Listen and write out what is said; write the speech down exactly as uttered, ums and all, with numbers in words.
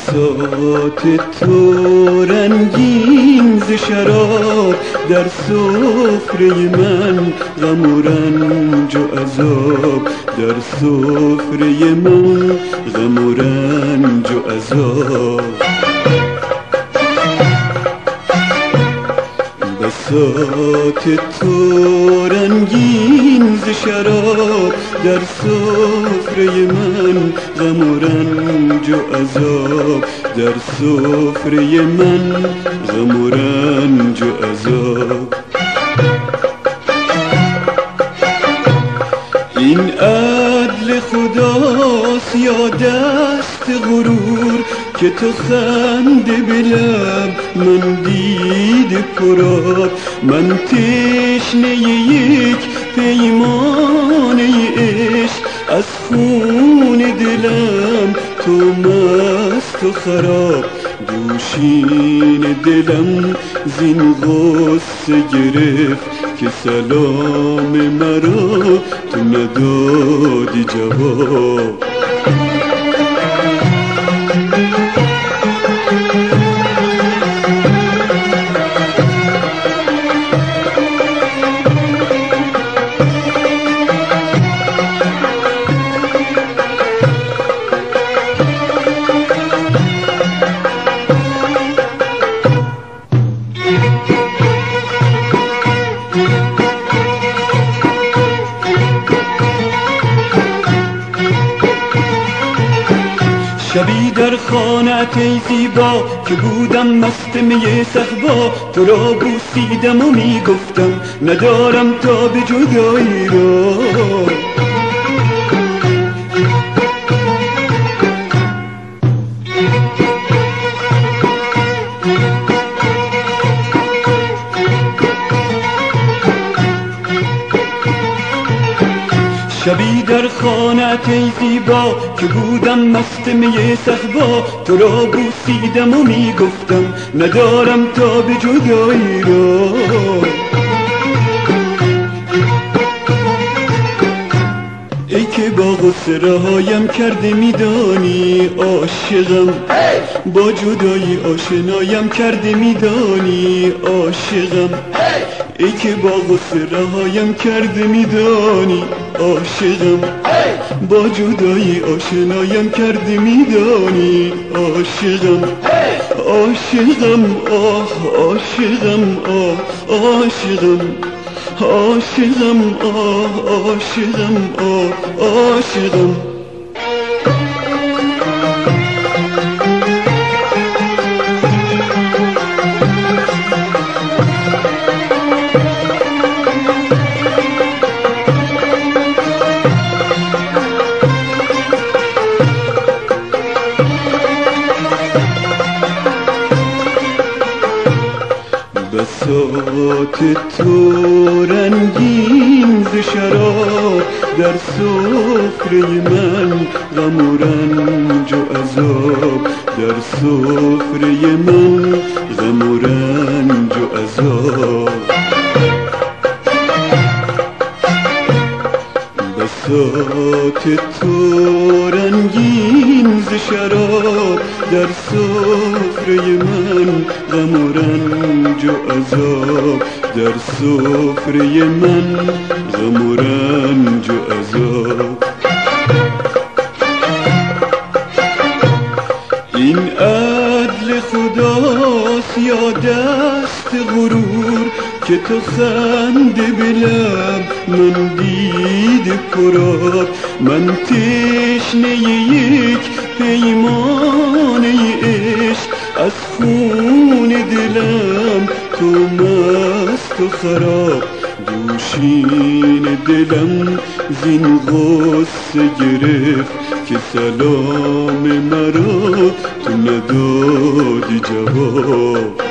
بساط تو رنگین ز شراب، در سفره من غم و رنج و عذاب، در سفره من غم و رنج و عذاب. بساط تو رنگین ز شراب، در سفره من غم و رنج و عذاب، در سفره من غم و رنج و عذاب. این عدل خداست یا دست غرور، که تو خنده به لب من دیده پراب. من تشنه یک پیمانه عشق، از خون دلم تو مست و خراب. دوشین دلم زین غصه گرفت، که سلام مرا تو ندادی جواب. شبی در خانه‌ات ای زیبا، که بودم مست می صهبا. تو را بوسیدم و می گفتم ندارم تا به جدایی را. شبی در خانه‌ات ای زیبا، که بودم مست می صهبا. تو را بوسیدم و می گفتم ندارم تا به جدایی را. ای که با غصه رهایم کرده میدانی عاشقم، با جدایی آشنایم کرده میدانی عاشقم. ای که با غصه رهایم کرده میدانی عاشقم، با جدایی آشنایم کرده میدانی عاشقم. عاشقم آه عاشقم آه عاشقم، عاشقم آه عاشقم آه عاشقم. بساط تو رنگین ز شراب، در سفره من غم و رنج و عذاب، در سفره من غم و رنج و عذاب. بساط تو رنگین ز شراب، در سفره من غم و رنج و عذاب، در سفره من غم و رنج و عذاب. این عدل خداست یا دست غرور، که تو خنده به لب من دیده پراب. من تشنه یک پیمانه عشق، از خون دلم تو مست و خراب. دوشین دلم زین غصه گرفت، که سلام مرا تو ندادی جواب.